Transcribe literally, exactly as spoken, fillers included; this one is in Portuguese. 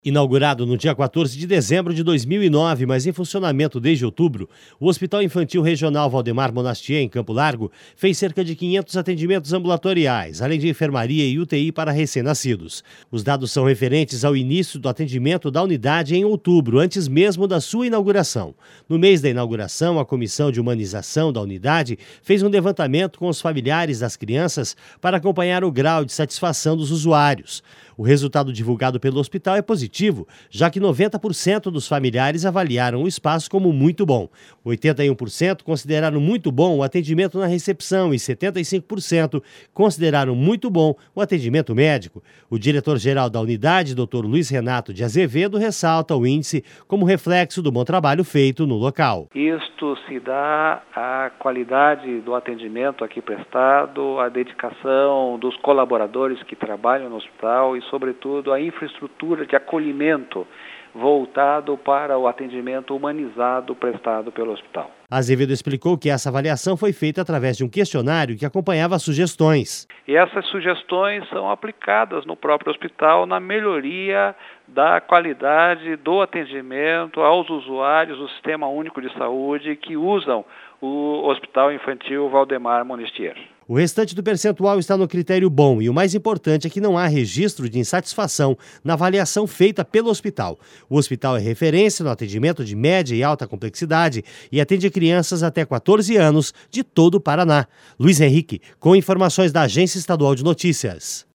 Inaugurado no dia quatorze de dezembro de dois mil e nove, mas em funcionamento desde outubro, o Hospital Infantil Regional Valdemar Monastier, em Campo Largo, fez cerca de quinhentos atendimentos ambulatoriais, além de enfermaria e U T I para recém-nascidos. Os dados são referentes ao início do atendimento da unidade em outubro, antes mesmo da sua inauguração. No mês da inauguração, a Comissão de Humanização da unidade fez um levantamento com os familiares das crianças para acompanhar o grau de satisfação dos usuários. O resultado divulgado pelo hospital é positivo, já que noventa por cento dos familiares avaliaram o espaço como muito bom. oitenta e um por cento consideraram muito bom o atendimento na recepção e setenta e cinco por cento consideraram muito bom o atendimento médico. O diretor-geral da unidade, doutor Luiz Renato de Azevedo, ressalta o índice como reflexo do bom trabalho feito no local. Isto se dá à qualidade do atendimento aqui prestado, à dedicação dos colaboradores que trabalham no hospital e, sobretudo, a infraestrutura de acolhimento voltado para o atendimento humanizado prestado pelo hospital. Azevedo explicou que essa avaliação foi feita através de um questionário que acompanhava as sugestões. E essas sugestões são aplicadas no próprio hospital na melhoria da qualidade do atendimento aos usuários do Sistema Único de Saúde que usam o Hospital Infantil Valdemar Monastier. O restante do percentual está no critério bom e o mais importante é que não há registro de insatisfação na avaliação feita pelo hospital. O hospital é referência no atendimento de média e alta complexidade e atende crianças até quatorze anos de todo o Paraná. Luiz Henrique, com informações da Agência Estadual de Notícias.